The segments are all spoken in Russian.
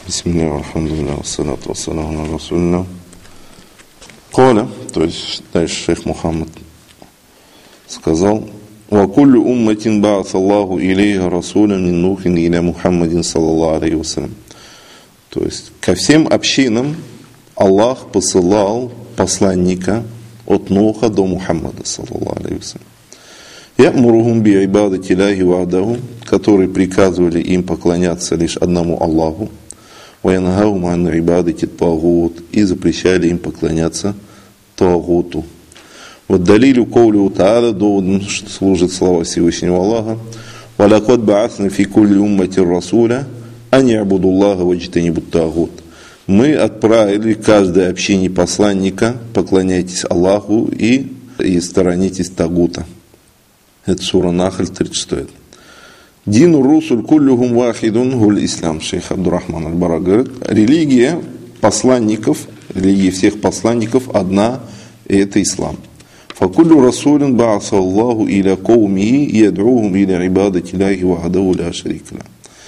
Бисмилля, алхамдулилля, ассалату вассаламу аля расулилля. Коля, то есть дальше шейх Мухаммад сказал: «Ва куллю умматин ба'ат Аллаху илейха расуля мин нухин иля Мухаммадин саллаллаху алейхи вассалям». То есть ко всем общинам Аллах посылал посланника от Нуха до Мухаммада саллаллаху алейхи вассалям. Я'мурухум би ибадати Аллахи ва'даху, которые приказывали им поклоняться лишь одному Аллаху, وَيَنْهَاهُمْ عَنْ عِبَادَةِ الطَّاغُوتِ, и запрещали им поклоняться Тагуту. Вот далилю каулю та'аля, доводом служит слова Всевышнего Аллаха: وَلَقَدْ بَعَثْنَا فِي كُلِّ أُمَّةٍ رَسُولًا أَنْ يَعْبُدُوا اللَّهَ وَاجْتَنِبُوا الطَّاغُوتَ. Мы отправили каждой общине посланника: поклоняйтесь Аллаху и сторонитесь Тагута. Это сура Нахль, 36. Дину русуль куллюхум вахидун гуль ислам. Шейх Абдурахман аль-Бара говорит: религия посланников, религия всех посланников одна, и это ислам. Факуллю расулин ба'аса Аллаху иля каумихи яд'ухум иля ибадати Аллахи вахдаху ля шарика лаху.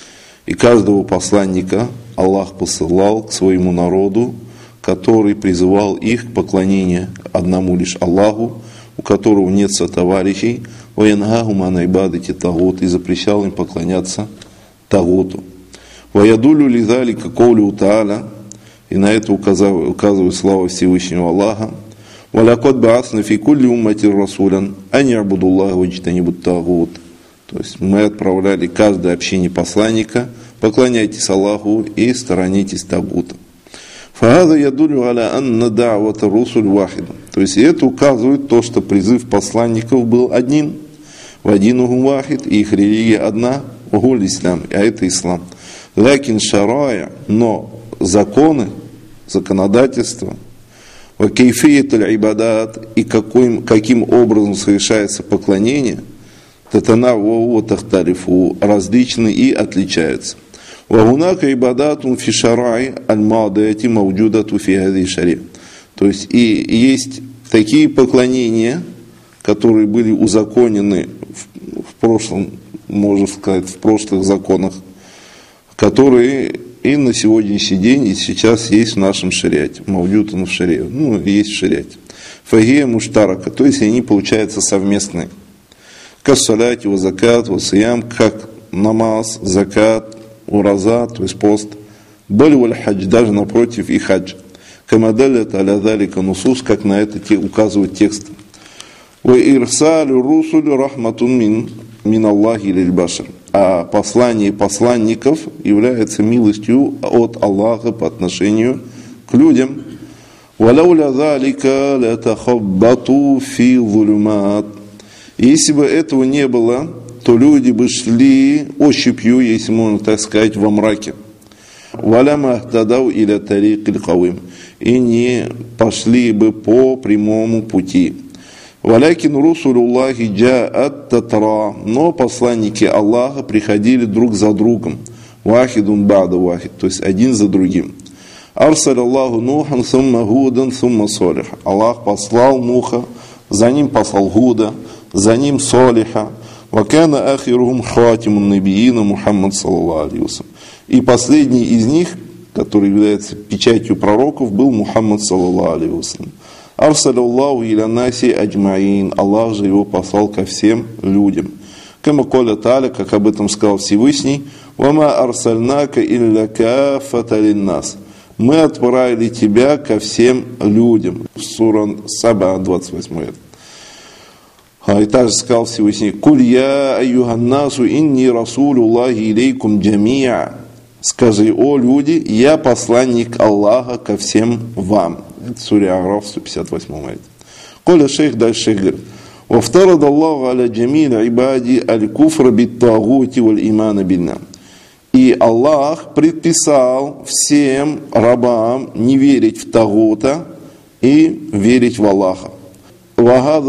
И каждого посланника Аллах посылал к своему народу, который призывал их к поклонению одному лишь Аллаху, у которого нет сотоварищей, وَيَنْهَاهُمْ عَنْ عِبَادَةِ الطَّاغُوتِ, и запрещал им поклоняться Тагуту. وَيَدُلُّ لِذَلِكَ قَوْلُهُ تَعَالَى, и на это указывает слава Всевышнего Аллаха: وَلَقَدْ بَعَثْنَا فِي كُلِّ أُمَّةٍ رَسُولًا أَنْ يَعْبُدُوا اللَّهَ وَاجْتَنِبُوا الطَّاغُوتَ. То есть мы отправляли каждой общине посланника: поклоняйтесь Аллаху и сторонитесь Тагута. فَهَذَا يَدُلُّ عَلَىٰ أَنَّ دَعْوَةَ الرُّسُلِ وَاحِدٌ. То есть это указывает то, что призыв посланников был одним. «Вадинухум вахид», и их религия одна, «Угуль ислам», а это ислам. «Лакин шарая», но законы, законодательство, «Вакейфият аль-ибадат», и каким образом совершается поклонение, «Татанавву тахталифу», различны и отличаются. «Вагунака ибадатун фи шарай аль-мадаяти мавджудату фи хази шари». То есть и есть такие поклонения, которые были узаконены в прошлом, можно сказать, в прошлых законах, которые и на сегодняшний день, и сейчас есть в нашем шариате. Мавджудатун в шаре, есть в шариате. Фагия муштарака, то есть они получаются совместные. Кассаляти ва закат ва сиям, как намаз, закат, ураза, то есть пост. Баль валь хадж, даже напротив, и хадж. Камадалят аля залика нусус, как на это указывают тексты. Ва ирсалю русулю рахматун мин Аллахи лиль башар. А послание посланников является милостью от Аллаха по отношению к людям. Валауля залика латахаббату фи зулюмат. Если бы этого не было, то люди бы шли ощупью, если можно так сказать, во мраке. Валяма тадау иля тарик иль кавим, и не пошли бы по прямому пути. Валякин русулюллахи джаат татра, но посланники Аллаха приходили друг за другом. Вахидун бада вахид, то есть один за другим. Арсаль Аллаху Нухан сумма Гудан сумма Солиха. Аллах послал Нуха, за ним послал Гуда, за ним Солиха. Вакана ахирухум хатимун набиина Мухаммад саллаллаху алейхи вассалям. И последний из них, который является печатью пророков, был Мухаммад саллаллаху алейхи вассалям. Арсаляллаху иля наси аджмаин. Аллах же его послал ко всем людям. Кама коля та'аля, как об этом сказал Всевышний: «Вама арсальнака илля каффата линнас». Мы отправили тебя ко всем людям. Сура Саба, 28 лет. И также сказал Всевышний: «Куль я айюханнасу инни расулюллахи илейкум джамиа». Скажи: о люди, я посланник Аллаха ко всем вам. Это сура А'раф, 158 аят. Коля шейх, дальше шейх говорит: «Вафтарад Аллаху аля джамиль ибади аль-куфра бит-тагути валь-имана билна». И Аллах предписал всем рабам не верить в Тагута и верить в Аллаха. И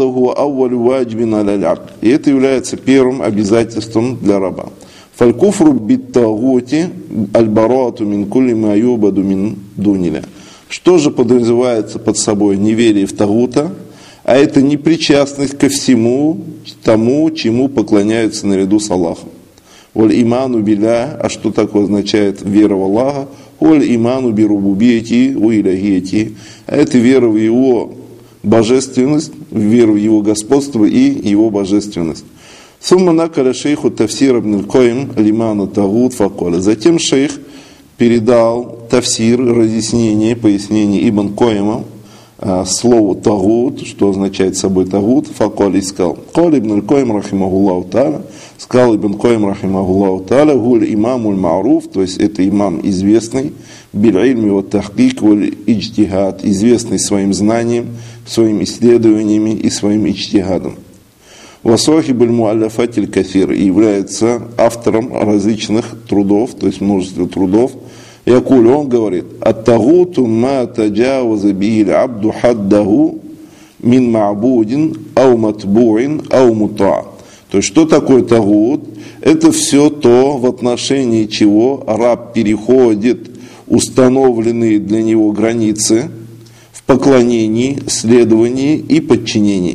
это является первым обязательством для раба. Фалькуфру биттагути аль-барату мин кулли ма юбаду мин дуниля. Что же подразумевается под собой неверие в Тагута? А это непричастность ко всему тому, чему поклоняются наряду с Аллахом. Воль иману билля, а что такое означает вера в Аллаха? Воль иману бирубубиети, уилягиети. Это вера в Его божественность, вера в Его господство и Его божественность. Сумма накаля шейху тафсир ибн аль-Койм лимана тагут факоля. Затем шейх передал тафсир, разъяснение, пояснение Ибн Койма слову тагут, что означает собой тагут, факоля и сказал. Кол ибн аль-Койм рахимахуллаху та'аля, сказал Ибн Койм рахимахуллаху та'аля, гуль имамуль ма'руф, то есть это имам известный, биль-ильми ва тахкик валь иджтихад, известный своим знанием, своими исследованиями и своим иджтихадом. Васохибуль муалляфатиль кафир, является автором различных трудов, то есть множество трудов. Якуль, он говорит, ат-тагуту ма таджаваза бихиль абду хаддаху мин ма'будин ау матбуин ау мута. То есть, что такое тагут? Это все то, в отношении чего раб переходит установленные для него границы в поклонении, следовании и подчинении.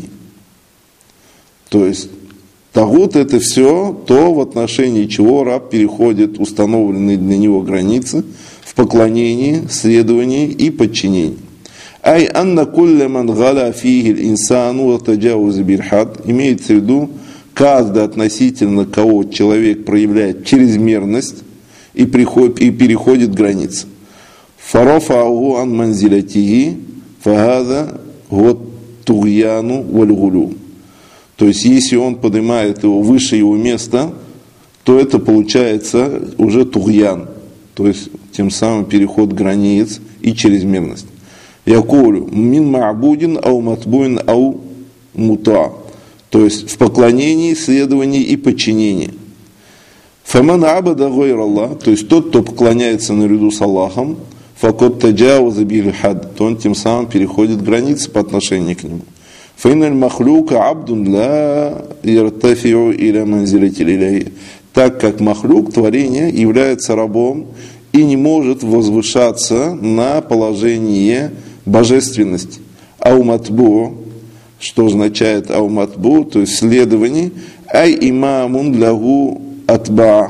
То есть, тагут это все то, в отношении чего раб переходит установленные для него границы в поклонении, следовании и подчинении. Ай анна кулля ман гала фихи инсану ва таджауз биль хад, имеется в виду, каждый относительно кого человек проявляет чрезмерность и переходит границы. Фарафауху ан манзилятихи фагада гот тугьяну валь гулю. То есть, если он поднимает его выше его места, то это получается уже тугьян, то есть, тем самым переход границ и чрезмерность. Якулю, мин ма'будин ау матбуин ау мута, то есть, в поклонении, следовании и подчинении. Фаман абада гойр Аллах, то есть, тот, кто поклоняется наряду с Аллахом, факот таджаваза биль хад, то он тем самым переходит границы по отношению к нему. Фейналь махлюка абдун ла яртафиу иля манзилятиль иляхи. Так как махлюк, творение, является рабом и не может возвышаться на положение божественности. Ауматбу, что означает ауматбу, то есть следование, ай имамун лягу атба.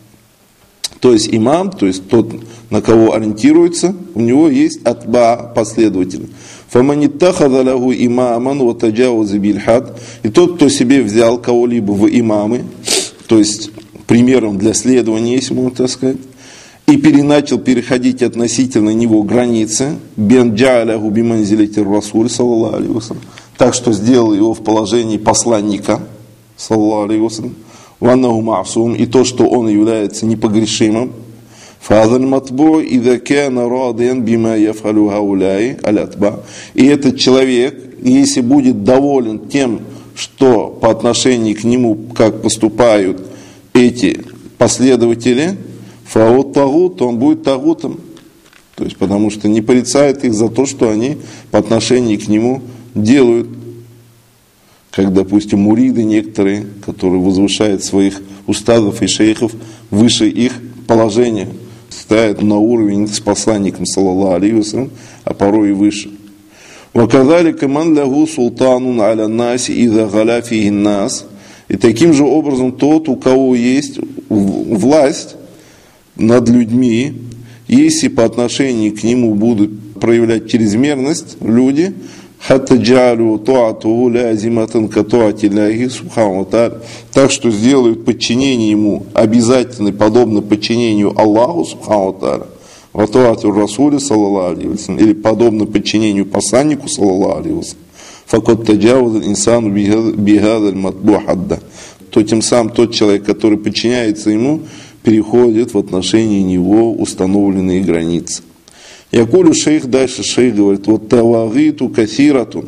То есть имам, то есть тот, на кого ориентируется, у него есть атба, последователь. Фаманиттахада лягу имаман ва таджауз биль хад. И тот, кто себе взял кого-либо в имамы, то есть примером для следования, если можно так сказать, и начал переходить относительно него границы, бен джа'аляху биманзилати расуль, саллаллаху алейхи вассалям, так что сделал его в положении посланника, саллаллаху алейхи вассалям, ваннаху ма'сум, и то, что он является непогрешимым. Фазаль матбу идha кана радиан бима яфалу хауляи аль-атба. И этот человек, если будет доволен тем, что по отношению к нему, как поступают эти последователи, фаут тагут, то он будет тагутом. То есть, потому что не порицает их за то, что они по отношению к нему делают. Как, допустим, муриды некоторые, которые возвышают своих устазов и шейхов выше их положения, ставят на уровень с посланником, саллаллаху алейхи вассалям, а порой и выше. وَكَذَلِكَ مَنْ لَهُ سُلْطَانٌ عَلَى النَّاسِ إِذَا غَلَا فِيهِ النَّاسِ. И таким же образом тот, у кого есть власть над людьми, если по отношению к нему будут проявлять чрезмерность люди, حتى جعلوا طاعته لازمة كطاعة الله سبحانه وتعالى, так что сделают подчинение ему обязательно, подобно подчинению Аллаху субхану ва тааля, ва таату расуля саллаллаху алейхи вассалям, или подобно подчинению посланнику саллаллаху алейхи вассалям, факот таджаваза инсану бихадаль матбу хадда, то тем самым тот человек, который подчиняется ему, переходит в отношении него установленные границы. Якулю шейх, дальше шейх говорит, вот тавагиту касиратун.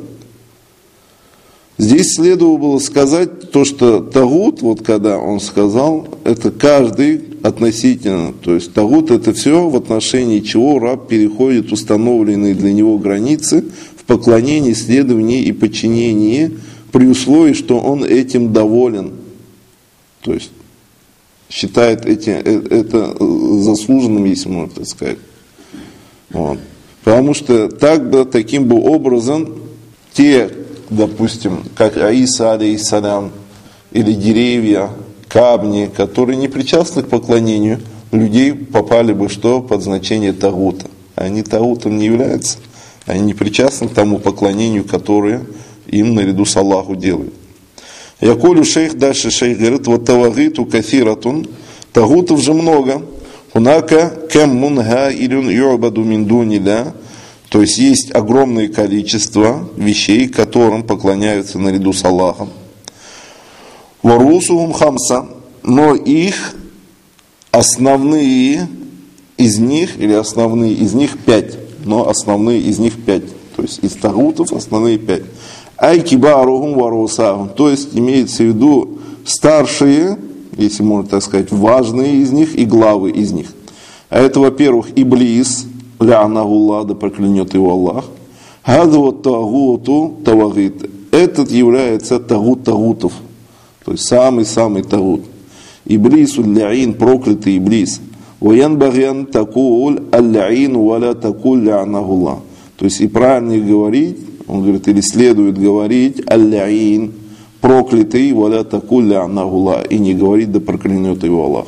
Здесь следовало было сказать то, что тагут, вот когда он сказал, это каждый относительно, то есть тагут это все, в отношении чего раб переходит установленные для него границы в поклонении, следовании и подчинении, при условии, что он этим доволен. То есть считает это заслуженным, если можно так сказать. Вот. Потому что таким бы образом те, допустим, как Аиса алейхиссалям, или деревья, камни, которые не причастны к поклонению, людей попали бы что? Под значение тагута. Они тагутом не являются. Они не причастны к тому поклонению, которое им наряду с Аллаху делают. Якулю шейх, дальше шейх говорит, вот тавагиту кафиратун, тагутов же много. Хунака кем мунга илюн ю'баду мин дуниля. То есть есть огромное количество вещей, которым поклоняются наряду с Аллахом. Варусухум хамса, но их основные из них, или основные из них 5, но основные из них 5. То есть из тагутов основные 5. Айкибарухум варусахум, то есть имеется в виду старшие, если можно так сказать, важные из них и главы из них. А это, во-первых, Иблис, ля-нагулла, да проклянет его Аллах. Гадва тагуту тавагит. Этот является тагут тагутов. То есть самый-самый тагут. Иблису ляин, проклятый Иблис. Ваянбагян такул аль-ляин валя такул ля-нагулла. То есть и правильно говорить, он говорит, или следует говорить аль-ляин, проклятый валя такул ля-нагулла. И не говорить, да проклянет его Аллах.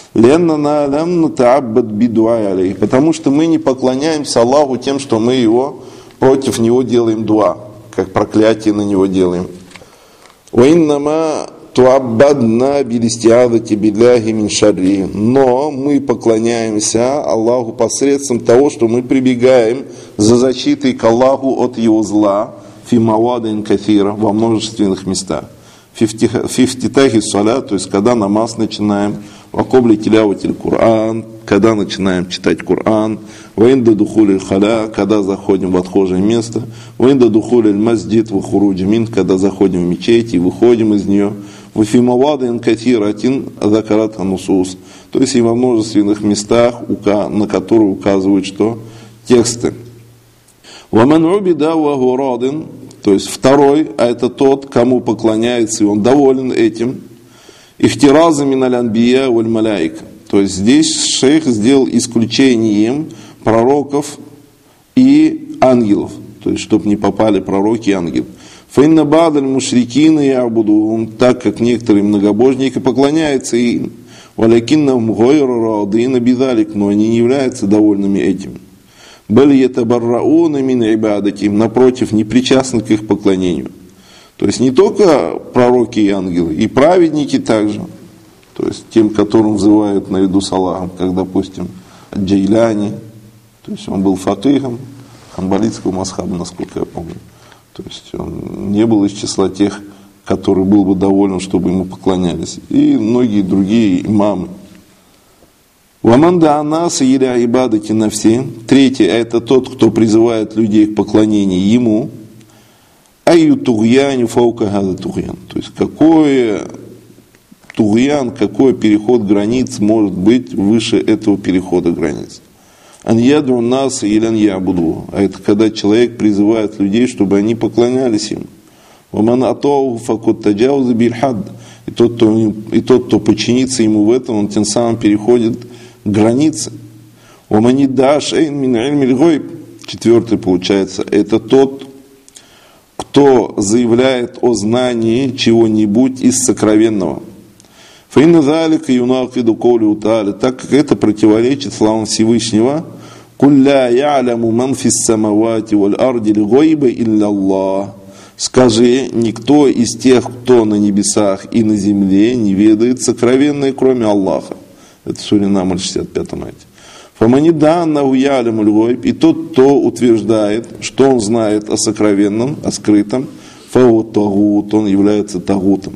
Потому что мы не поклоняемся Аллаху тем, что мы его против него делаем дуа, как проклятие на него делаем. Но мы поклоняемся Аллаху посредством того, что мы прибегаем за защитой к Аллаху от его зла фимавадин кафира, во множественных местах. Фифтитахи салят, то есть когда намаз начинаем, вакобли тиляватиль Кур'ан, когда начинаем читать Кур'ан, ваинда духулиль халя, когда заходим в отхожее место, ваинда духулиль маздид вахуруджи мин, когда заходим в мечеть и выходим из нее, вафимавадин катиратин закарат анусус, то есть и во множественных местах, на которые указывают что? Тексты. Ваман убида вахурадин, то есть второй, а это тот, кому поклоняется, и он доволен этим. Ихтираза миналь анбия валь маляйка. То есть здесь шейх сделал исключением пророков и ангелов. То есть, чтобы не попали пророки и ангелы. Фейна бадаль мушрикина ябуду, так как некоторые многобожники поклоняются им. Валякиннахум гойра радина бидалик, но они не являются довольными этим. Напротив, не причастны к их поклонению. То есть не только пророки и ангелы, и праведники также. То есть тем, которым взывают наряду с Аллахом, как, допустим, Джейляни. То есть он был факихом ханбалитского масхаба, насколько я помню. То есть он не был из числа тех, который был бы доволен, чтобы ему поклонялись. И многие другие имамы. Ваманда анаса иля ибадати на все. Третье, это тот, кто призывает людей к поклонению ему. Аю тугьяни фаука гада тугьян. То есть какой тугьян, какой переход границ может быть выше этого перехода границ. Ан яду наса или ан ябуду. А это когда человек призывает людей, чтобы они поклонялись ему. Ваман атоу факут таджауза бильхад. И тот, кто подчинится ему в этом, он тем самым переходит границы. Четвертый получается, это тот, кто заявляет о знании чего-нибудь из сокровенного. Так как это противоречит словам Всевышнего, скажи, никто из тех, кто на небесах и на земле, не ведает сокровенное, кроме Аллаха. Это сура Намль, 65-м аяте. И тот, кто утверждает, что он знает о сокровенном, о скрытом, он является тагутом.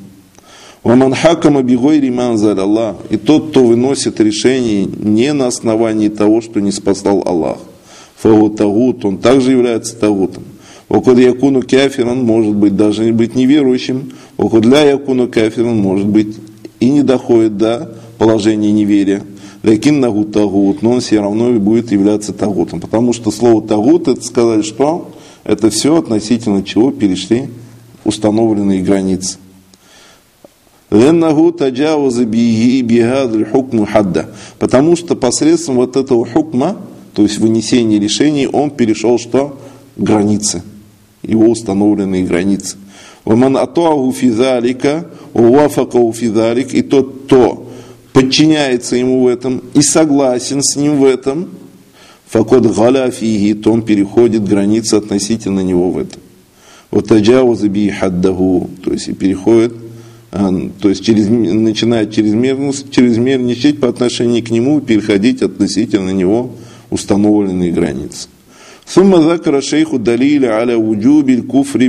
И тот, кто выносит решение не на основании того, что не спасал Аллах, он также является тагутом. Он может быть даже быть неверующим, может быть и не доходит до положения неверия. Но он все равно будет являться тагутом. Потому что слово тагут, это сказать, что это все относительно чего перешли установленные границы. Потому что посредством вот этого хукма, то есть вынесения решений, он перешел что? Границы, его установленные границы. «Ваман атуаху фи залика, уафакаху фи залик», и тот, кто подчиняется ему в этом и согласен с ним в этом, «факод галя фиги», то он переходит границы относительно него в этом. «Вот таджаваза би хаддаху», то есть и переходит, то есть начинает чрезмерничать по отношению к нему и переходить относительно него установленные границы. ثم ذكر الشيخ الدليل على وجوب الكفر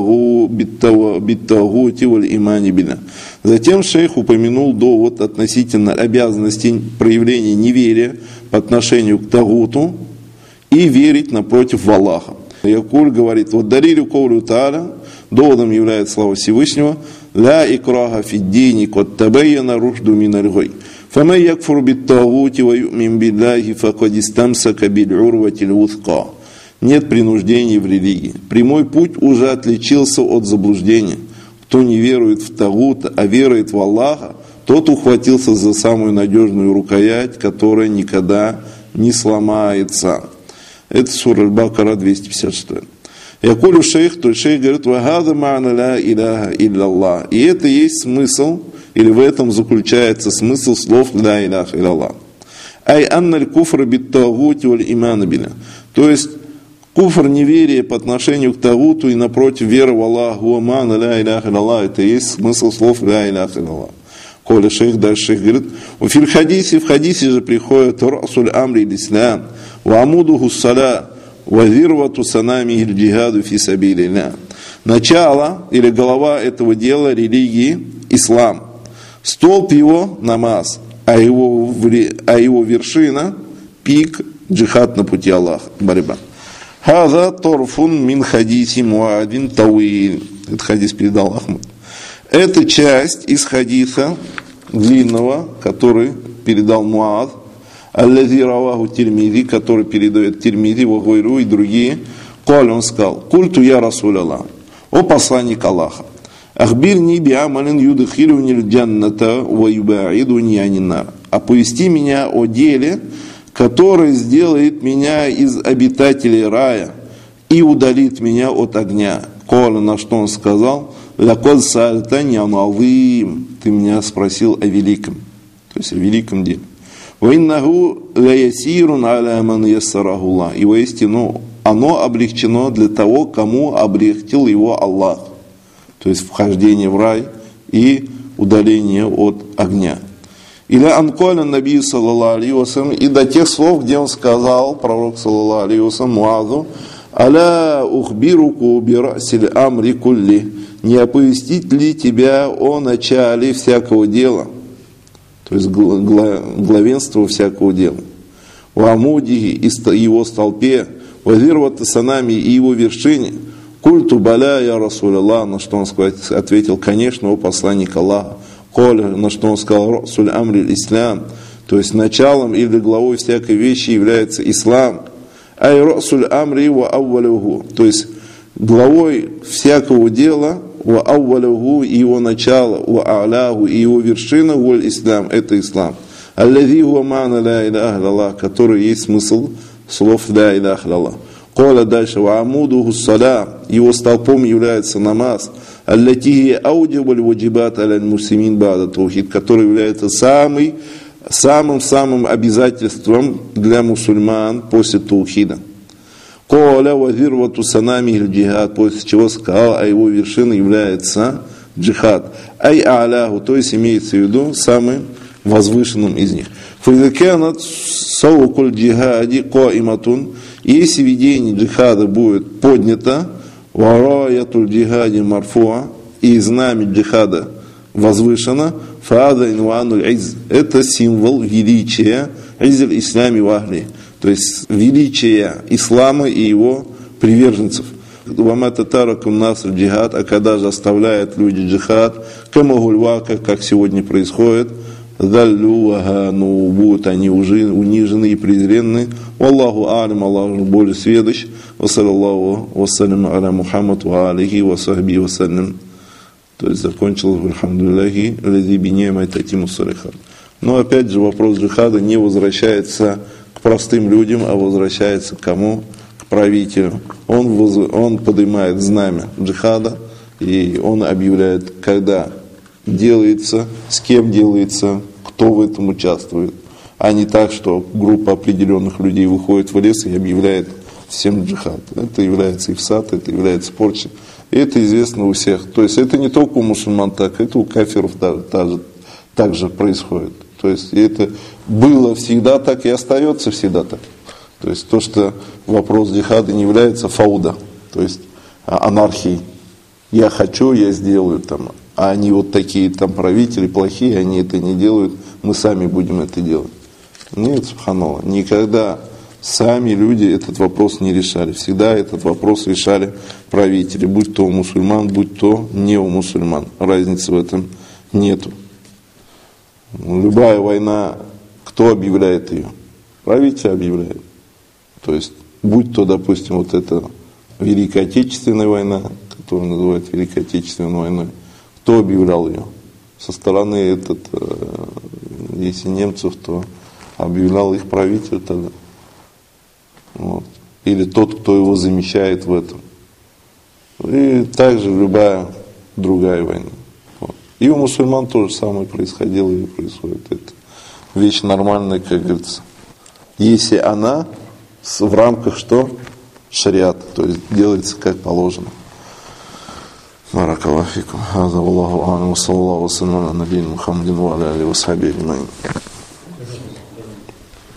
بالطاغوت والإيمان بالله. Затем шейх упомянул довод относительно обязанности проявления неверия по отношению к тагуту и верить напротив в Аллаха. Якуль говорит, вот далилю каулю тааля, доводом является слава Всевышнего, لا إكراه في الدين قد تبين الرشد من الغي فمن يكفر بالطاغوت ويؤمن بالله فقد استمسك بالعروة الوثقى. Нет принуждений в религии. Прямой путь уже отличился от заблуждения. Кто не верует в тагут, а верует в Аллаха, тот ухватился за самую надежную рукоять, которая никогда не сломается. Это сура Аль-Бакара 256. Якулю шейх, то шейх говорит, «Вагада ма'на ла иляха илля. И это есть смысл, или в этом заключается смысл слов «ла иляха илля». Ай анналь куфра бит-тагути валь имана билля. То есть, куфр неверие по отношению к тагуту и напротив вера в Аллаху, ма'на ла иляха илля, это есть смысл слов «ла иляха илля». Коля шейх, дальше шейх говорит, в хадисе же приходит «Расуль амри ил-ислам, ва амудуху ссаля, вазирвату санами иль-джихаду фи сабилилля». Начало или голова этого дела религии ислам. Столб его намаз, а его вершина пик джихад на пути Аллаха, борьба. Хаза торфун мин хадиси муадин тауиль. Это хадис передал Ахмад. Это часть из хадиса длинного, который передал Муад, аллази раваху Тирмизи, который передает Тирмизи, Вагойру и другие. Коль он сказал, культу я Расуль Аллах, о посланник Аллаха, ахбирни биамалин юдхилюни льджанната ва юбаидуни анинар. Оповести меня о деле, который сделает меня из обитателей рая и удалит меня от огня. Коля, на что он сказал, лякод сальтани анавим, ты меня спросил о великом, то есть о великом деле. Ваиннаху лаясирун аля ман яссарахуллах. И воистину оно облегчено для того, кому облегчил его Аллах. То есть вхождение в рай и удаление от огня. Или анколя наби саллаллаху алейхи вассалям, и до тех слов, где он сказал, пророк саллаллаху алейхи вассалям, Муазу, аля ухбируку бирасиль амри кулли, не оповестить ли тебя о начале всякого дела, то есть главенство всякого дела, в амудихи и его столпе, вазирвата санами и его вершине, культу баля я Расуль Аллах, на что он ответил, конечно, о посланник Аллаха. Коля, на что он сказал, Расуль амри ислам, то есть началом или главой всякой вещи является ислам. Ай расуль амри ва аввалюху, то есть главой всякого дела, ва аввалюху и его начало, ва а'ляху и его вершина, валь ислам, это ислам. Аллази хуа ма'на ла иляха илля, который есть смысл слов ла иляха илля. Коля дальше, ва амудуху ссаля, его столпом является намаз, аллати аудибаль ваджибат аля муслимин бада таухид, который является самым обязательством для мусульман после таухида. Коля вазирвату санами джихад, после чего сказал, а его вершиной является джихад. Ай а'ляху, то есть имеется в виду самым возвышенным из них. Фазаканат саукуль джихади каиматун, если видение джихада будет поднято, вараятуль джихади марфуа, и знамя джихада возвышено, фаада инвануль изз, это символ величия, иззель ислами вахли, то есть величия ислама и его приверженцев. Вамата таракум наср джихад, а когда же оставляют люди джихад, камагульвака, как сегодня происходит, даллю вагану, будут они уже унижены и презренны. Аллаху алим, Аллах более сведущ. Вассалаллаху вассалям аля Мухаммад ва алихи ва сахби вассалям. То есть закончил альхамдулиллахи лази бинима татиму салихат. Но опять же вопрос джихада не возвращается к простым людям, а возвращается к кому? К правителю. Он поднимает знамя джихада И он объявляет, когда делается, с кем делается, кто в этом участвует. А не так, что группа определенных людей выходит в лес и объявляет всем джихад. Это является ифсад, это является порчей. И это известно у всех. То есть это не только у мусульман так, это у кафиров так же происходит. То есть это было всегда так и остается всегда так. То есть то, что вопрос джихада не является фауда, то есть анархией. Я хочу, я сделаю там. А они вот такие там правители плохие, они это не делают, мы сами будем это делать. Нет, субханаллах, никогда сами люди этот вопрос не решали. Всегда этот вопрос решали правители, будь то у мусульман, будь то не у мусульман. Разницы в этом нету. Любая война, кто объявляет ее? Правитель объявляет. То есть, будь то, допустим, вот эта Великая Отечественная война, которую называют Великой Отечественной войной, кто объявлял ее? Со стороны если немцев, то объявлял их правитель тогда. Вот. Или тот, кто его замещает в этом. И также любая другая война. Вот. И у мусульман то же самое происходило и происходит. Это вещь нормальная, как говорится. Если она в рамках что? Шариата, то есть делается как положено. Баракаллаху фикум. Хаза Аллаху а'алам ва саллаллаху ва саллям аля набийина Мухаммадин ва аля алихи ва сахбихи аджмаин.